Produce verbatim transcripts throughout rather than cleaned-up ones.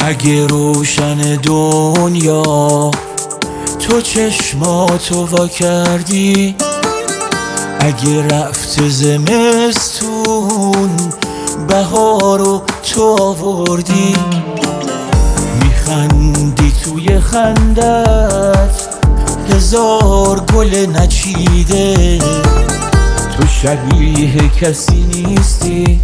اگه روشن دنیا تو چشماتو وا کردی، اگه رفت زمستون بهارو تو آوردی، میخندی توی خندت هزار گل نچیده، تو شبیه کسی نیستی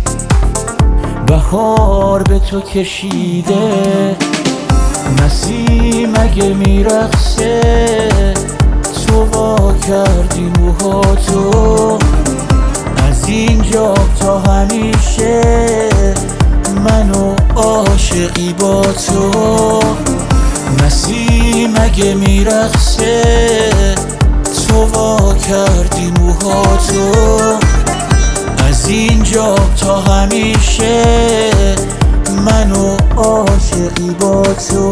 بهار به تو کشیده. نسیم اگه میرقصه تو وا کردی موهاتو، از اینجا تا همیشه منو عاشقی با تو. نسیم اگه میرقصه تو وا کردی موهاتو، از اینجا تا همیشه منو عاشقی با تو.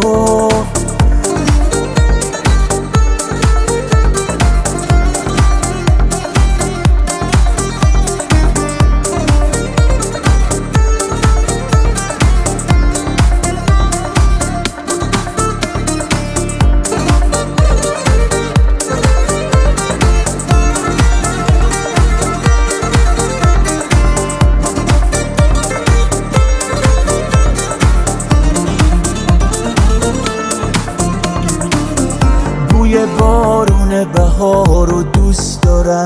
بوی بارون بهار رو دوست دارم،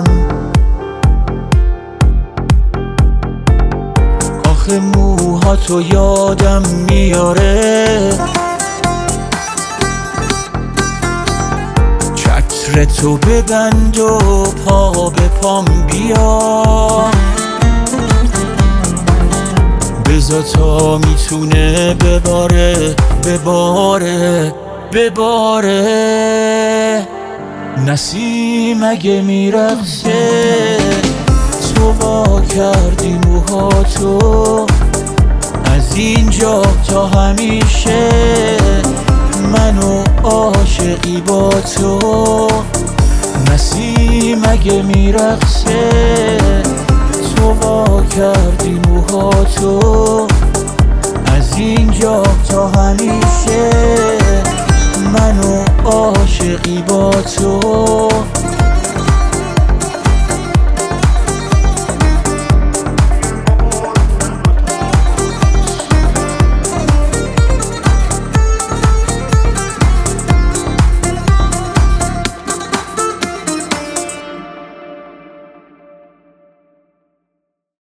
آخه موهاتو یادم میاره، چترتو ببند و پا به پام بیا، بذار تا میتونه بباره بباره بباره. نسیم اگه میرقصه تو وا کردی موهاتو، از اینجا تا همیشه منو عاشقی با تو. نسیم اگه میرقصه تو وا کردی موهاتو، از اینجا تا همیشه منو عاشقی با تو.